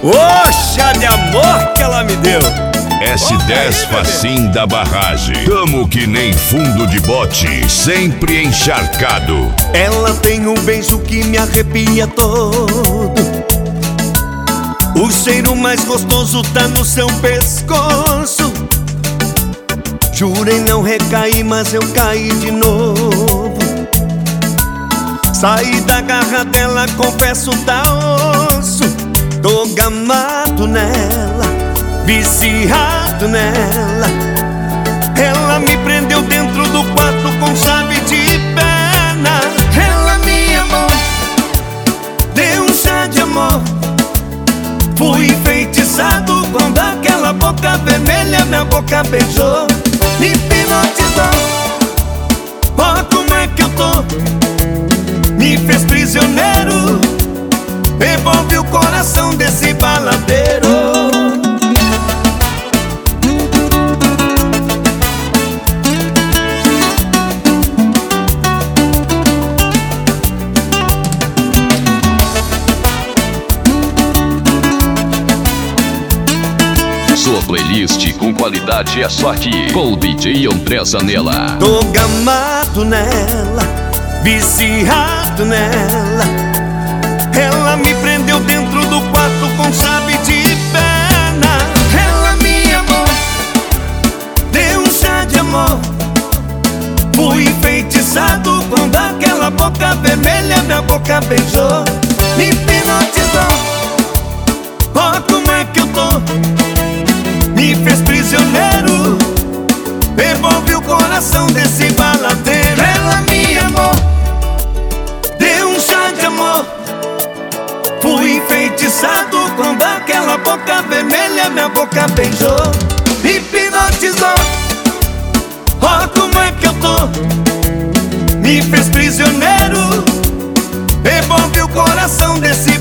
Ô, chá de amor que ela me deu. S10 Facim da barragem. Tamo que nem fundo de bote, sempre encharcado. Ela tem um beijo que me arrepia todo. O cheiro mais gostoso tá no seu pescoço. Jurei não recair, mas eu caí de novo. Saí da garra dela, confesso, tá osso. Tô gamado nela, viciado nela. Ela me prendeu dentro do quarto com chave de pena. Ela me amou, deu um chá de amor. Fui enfeitiçado quando aquela boca vermelha minha boca beijou. Me hipnotizou, ó como é que eu tô. Me fez prisioneiro, envolve o coração desse baladeiro. Sua playlist com qualidade é só aqui, com o DJ André Zanella. Tô gamado nela, viciado nela. Ela me prendeu dentro do quarto com chave de pena. Ela me amou, deu um chá de amor. Fui enfeitiçado quando aquela boca vermelha minha boca beijou. Me hipnotizou, ó como é que eu tô. Me fez prisioneiro, envolve o coração desse baladeiro. Ela me amou, deu um chá de amor. Fui enfeitiçado quando aquela boca vermelha minha boca beijou. Me hipnotizou, ó como é que eu tô. Me fez prisioneiro, envolve o coração desse